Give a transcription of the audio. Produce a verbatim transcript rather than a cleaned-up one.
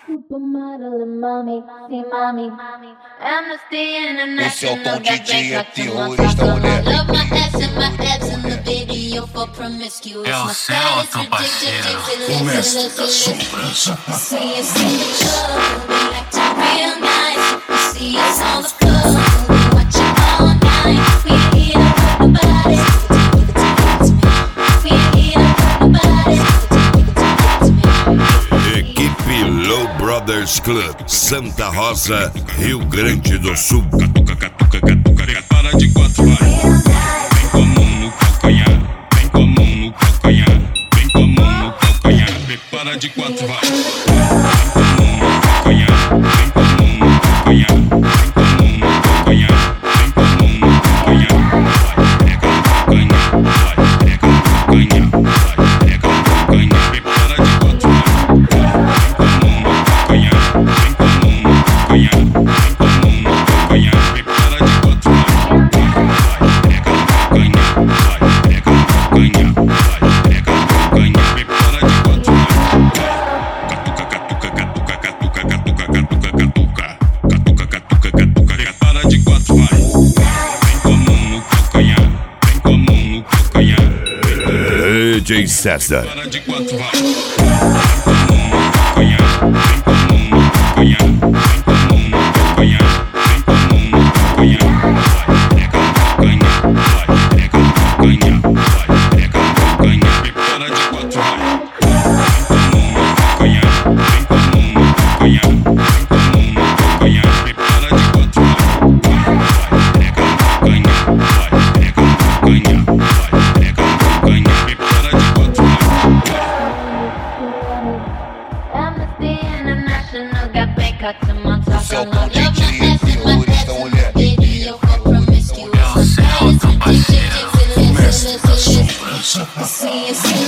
Supermodel and mommy, see mommy. Amnesty Esse é o International tom got D J, é back to my terrorista, taco. mulher. Love my ass and my abs in the video for promiscuous. É o My céu, style is teu parceiro. ridiculous. O mestre das sombras. See us in the club, we acting real nice. We see us on the floor, we watching all night. We ain't here to hurt nobody. We ain't here to hurt nobody. Equipe Low Brothers Club, Santa Rosa, Rio Grande do Sul. Catuca, catuca, catuca, prepara de quatro, vai. Vem com a mão no calcanhar, vem com a mão no calcanhar, vem com a mão no calcanhar, prepara de quatro, vai. Vem com a mão no calcanhar, vem com a mão no calcanhar, vem com a mão no calcanhar, vem com a mão no calcanhar, vai, pega no calcanhar, vai, pega no calcanhar, vai, pega no calcanhar, prepara de quatro, vai. Vem com a mão no calcanhar, vem com a mão no calcanhar, vem com a mão no calcanhar, prepara de quatro, vai. Pega no calcanhar, vai, pega no calcanhar, vai, pega no calcanhar, prepara de quatro, vai. Catuca, catuca, catuca, catuca, catuca, catuca, catuca, catuca, catuca, catuca, prepara de quatro, vai. Vem com a mão no calcanhar, vem com a mão no calcanhar, D J César. prepara de quatro, vai. Vem com a mão no calcanhar, vem com a mão no calcanhar, vem com a mão no calcanhar, vem com a mão no calcanhar, vai, pega no calcanhar, vai, pega no calcanhar, vai, pega no calcanhar, prepara de quatro, vai. Vem com a mão no calcanhar, vem com a mão no calcanhar, vem com a mão no calcanhar, prepara de quatro, vai. Vai, pega no calcanhar, vai, pega no calcanhar, vai, pega no calcanhar, prepara de quatro, vai. Amnesty International got back up to my taco. Esse é o Love tom my D ass J, and my terrorista, abs in mulher. the video for promiscuous. É o céu, teu parceiro. My style is ridiculous. Mestre das sombras. See us in